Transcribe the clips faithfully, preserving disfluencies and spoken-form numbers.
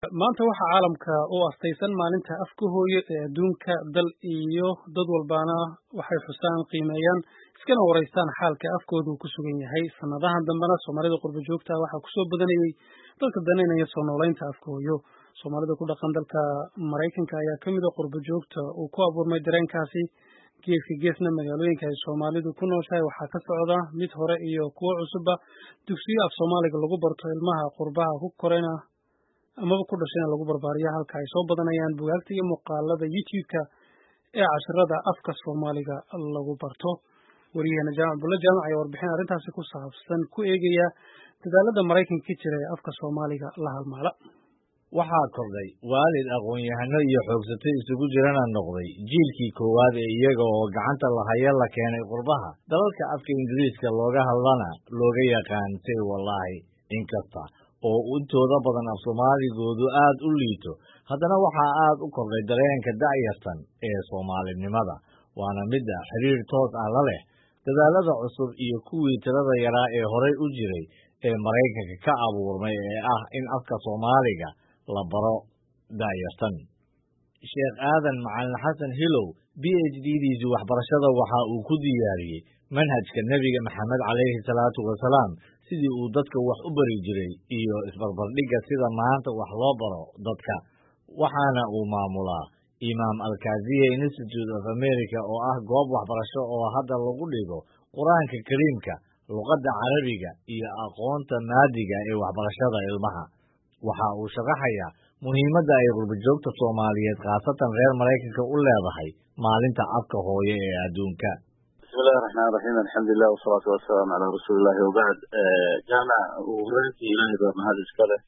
maanta waxa caalamka u astaysan maalinta afka hooyo ee adduunka dal iyo dad walbaana waxay xusaan qiimeeyaan iskana wareystaan xaalka afkoodu ku sugan yahay sanadahan dambana Soomaalida qurbo joogta waxa ku soo badanayay dalka daneynaya soo noolaynta afka hooyo Soomaalida ku dhaqan dalka Mareykanka ayaa kamid ah qurbo joogta oo ku abuurmay dareenkaasi geeska geesna magaalooyinka ay Soomaalidu ku nooshahay waxa ka socda mid hore iyo kuwa cusubba dugsiyo af Soomaaliga lagu barto ilmaha qurbaha ku korayna amaba ku dhashayna lagu barbaariyo halka ay soo badanayaan buugaagta iyo muuqaalada YouTube-ka ee casharada afka Soomaaliga lagu barto wariyahana Jaamac Bulle Jaamac ayaa warbixin arrintaasi ku saabsan ku eegaya dadaalada Mareykanka ka jira ee afka Soomaaliga la halmaala waxaa kordhay waalid aqoon-yahano iyo xoogsatay isugu jirana noqday jiilkii koowaad ee iyaga oo gacanta lahaya la keenay qurbaha dalalka afka Ingiriiska looga hadlana looga yaqaan say wallaahi inkasta oo intooda badan af Soomaaligoodu aad u liito haddana waxaa aad u kordhay dareenka da'yartan ee Soomaalinimada waana mid xiriir toos ah la leh dadaalada cusub iyo kuwii tirada yaraa ee horey u jiray ee Mareykanka ka abuurmay ee ah in afka Soomaaliga la baro da'yartan Sheekh Aadan Macalin Xasan Hilow B H D-diisu waxbarashada waxa uu ku diyaariyey manhajka Nabiga Maxamed calayhi salaatu wasalaam sidii uu dadka wax u bari jiray iyo isbarbardhigga sida maanta wax loo baro dadka waxaana uu maamulaa Imam Al-Kaziya Institute of America oo ah goob waxbarasho oo hadda lagu dhigo Quraanka Kariimka luqadda Carabiga iyo aqoonta maadiga ee waxbarashada ilmaha waxa uu sharaxayaa muhiimadda ay qurbo joogta Soomaaliyeed khaasatan reer Mareykanka u leedahay maalinta afka hooyo ee adduunka bismillahir rahmaanir rahiim alxamdulillah wasalaatu wasalaamu calaa rasuulillahi wabacd jaamac wararkii ilaahay baa mahad iska leh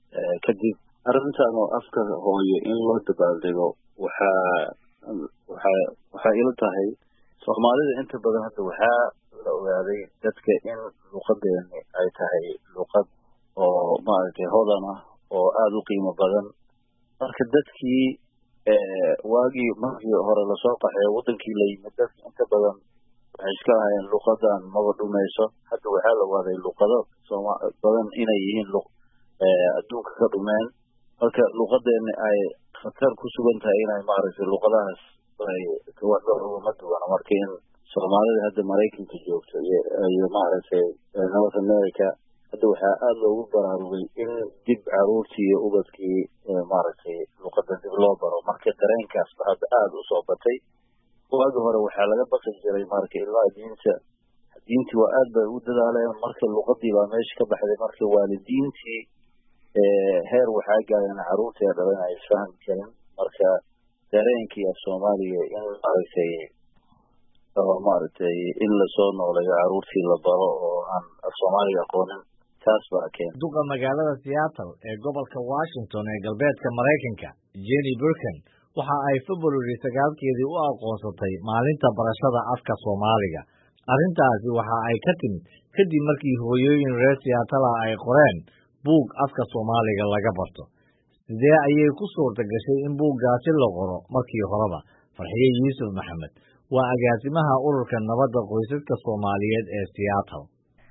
kadib arrintan oo afka hooyo in loo dabaaldego waxaa waxaa waxaa ila tahay Soomaalida inta badan hadda waxaa la ogaaday dadka in luqadeeni ay tahay luqad oo maaragtay hodan ah oo aad u qiimo badan marka dadkii waagii markii hore lasoo qaxay wadankii la yimid dadka inta badan waxay iska hayeen luqadan maba dhumayso hadda waxaa la waaday luqado badan inay yihiin adduunka ka dhumeen marka luqadeeni ay khatar ku sugan tahay inay maaragtay luqadahaas ay waxba ugama duwana marka in Soomaalida hadda Mareykanka joogto iyo maaragtay North America hadda waxaa aad loogu baraarugay in dib caruurtii iyo ubadkii maaragtay luqada dib loo baro marka dareenkaas hadda aad u soo batay waagi hore waxaa laga baqi jiray marka ilmaha diinta diintii waa aad bay u dadaaleen marka luqadii baa meesha ka baxday marka waalidiintii heer waxaa gaareen caruurtii dhalan ay fahmi karin marka dareenkii af Soomaaliga in maaragtay oo maaragtay in la soo nooleeyo caruurtii la baro oo aan af Soomaaliga aqoonin taas baa keen duqa magaalada Seattle ee gobolka Washington ee galbeedka Mareykanka Jenny Burkan waxa ay February sagaalkeedii u aqoonsatay maalinta barashada afka Soomaaliga arrintaasi waxa ay ka timid kadib markii hooyooyin reer Seattle ay qoreen buug afka Soomaaliga laga barto sidee ayay ku suurta gashay in buuggaasi la qoro markii horeba Farxiye Yuusuf Maxamed waa agaasimaha ururka nabadda qoysaska Soomaaliyeed ee Seattle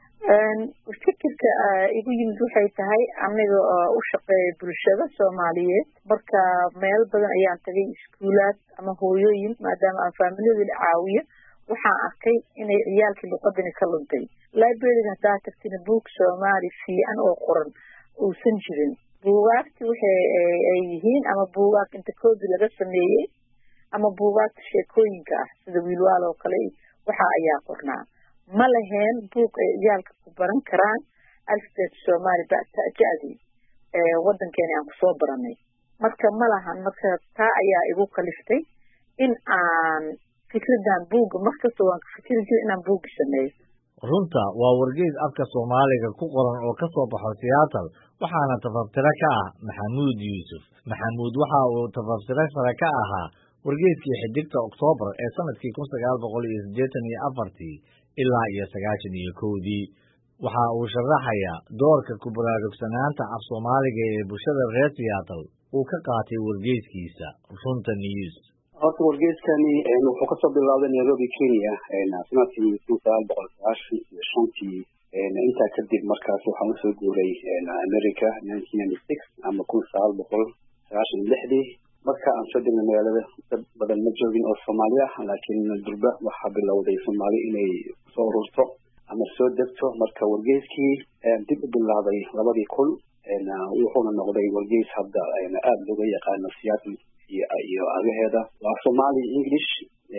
fikirka igu yimid waxay tahay aniga u shaqeeya bulshada Soomaaliyeed marka meel badan ayaan tagay iskuulaad ama hooyooyin maadaama aan faamiliyada caawiyo waxaan arkay inay ciyaalkii luqadani ka luntay library-ga hadaa tagtina buug Soomaali fiican oo qoran uusan jirin buugaagti waxay ay yihiin ama buugaag inta koodi laga sameeyey ama buugaagta sheekooyinka ah sida wiilwaal oo kale waxa ayaa qornaa ma laheen buug ay ciyaalka ku baran karaan alfabet Soomaali ba'taajadi ee wadankeena aan ku soo baranay marka ma lahan marka taa ayaa igu kaliftay in aan fikradan buug markasta waan ka fikirin jiray inaan buug sameeyo runta waa wargeys afka Soomaaliga ku qoran oo ka soo baxo Seattle waxaana tafaftira ka ah Maxamuud Yuusuf Maxamuud waxa uu tafaftira sare ka ahaa wargeyskii xidigta October ee sanadkii kun sagaal boqol iyo siddeetan iyo afar ilaa iyo sagaashan iyo kowdii waxa uu sharaxayaa doorka ku baraarugsanaanta af Soomaaliga ee bulshada reer Seattle uu ka qaatay wargeyskiisa Runta News horta wargeyskani wuxuu kasoo bilaabay Nairobi Kenya sanadkii kun sagaal boqol sagaashan iyo shantii intaa kadib markaas waxaan usoo guuray America nineteen ninety-six ama kun sagaal boqol sagaashan iyo lixdii marka aan soo degnay magaalada dad badan ma joogin oo Soomaali ah laakiin durba waxaa bilowday Soomaali inay soo ururto ama soo degto marka wargeyskii dib u bilaabay labadii kun wuxuuna noqday wargeys hadda aad looga yaqaano siyaasad iyo agaheeda waa Somali English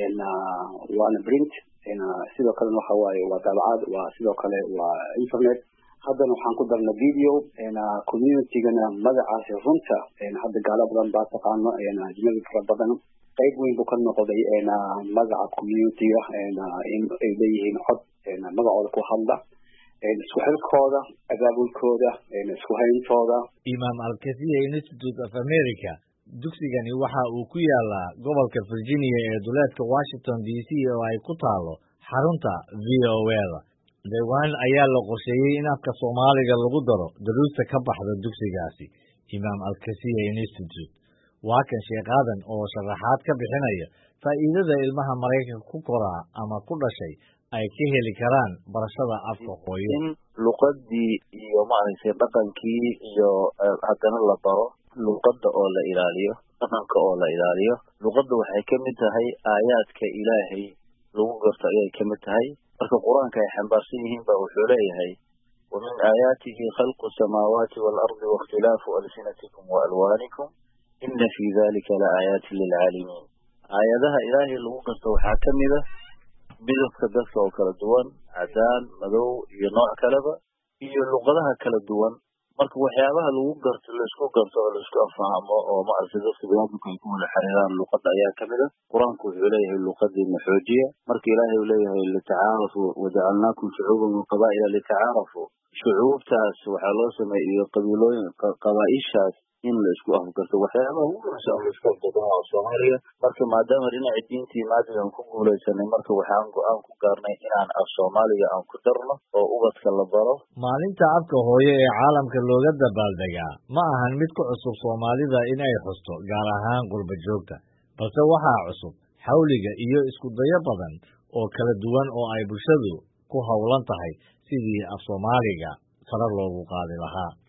waana print sidoo kale waxa waaye waa daabacad waa sidoo kale waa internet haddana waxaan ku darnay video community-gana magacaasi runta hadda gaalo badan baa taqaano ajnabi fara badan qayb weyn buu ka noqday magaca community-ga in ay leeyihiin cod magacooda ku hadla isku xilkooda abaabulkooda isku hayntooda Imam Al-Kathir Institute of America dugsigani waxa uu ku yaalaa gobolka Virginia ee duleedka Washington D C oo ay ku taalo xarunta V O A-da dhawaan ayaa la qorsheeyey in afka Soomaaliga lagu daro daruusta ka baxda dugsigaasi Imam Al-Kathir Institute waa kan sheekhadan oo sharaxaad ka bixinaya faa'iidada ilmaha Mareykanka ku koraa ama ku dhashay ay ka heli karaan barashada afka hooyo in luqadii iyo maaragtay dhaqankii iyo haddana la baro luqadda oo la ilaaliyo dhaqanka oo la ilaaliyo luqadda waxay ka mid tahay aayaadka Ilaahay lagu garto ayay ka mid tahay marka quraanka ay xambaarsan yihiin baa wuxuu leeyahay ومن آياته خلق السماوات والأرض واختلاف ألسنتكم وألوانكم إن في ذلك لآيات للعالمين آياتها إلهي lagu garto waxaa ka mid ah midabka dadka oo kala duwan cadaan madow iyo nooc kaleba iyo luqadaha kala duwan marka waxyaabaha lagu garto la isku garto oo la isku fahmo oo ma aragtay dadka bini'aadamku ay ku wada xiriiraan luqadda ayaa ka mid ah quraanku wuxuu leeyahay luqadii xoojiya marka ilaahay uu leeyahay lita'aarafu waja'alnaakum shu'uuban wa qabaa'ila lita'aarafu shucuubtaas waxaa loo sameeyay qabiilooyin qabaa'ishaas in la isku afgarto waxyaabaha ugu horeysa oo la isku afgarto Soomaaliya marka maadaama dhinaca diintii maadaama ku guuleysanay marka waxaan go'aan ku gaarnay inaan af Soomaaliga aan ku darno oo ubadka la baro maalinta afka hooyo ee caalamka looga dabaaldegaa ma ahan mid ku cusub Soomaalida in ay xusto gaar ahaan qurba joogta balse waxaa cusub xawliga iyo isku dayo badan oo kala duwan oo ay bulshadu ku hawlan tahay sidii af Soomaaliga sare loogu qaadi lahaa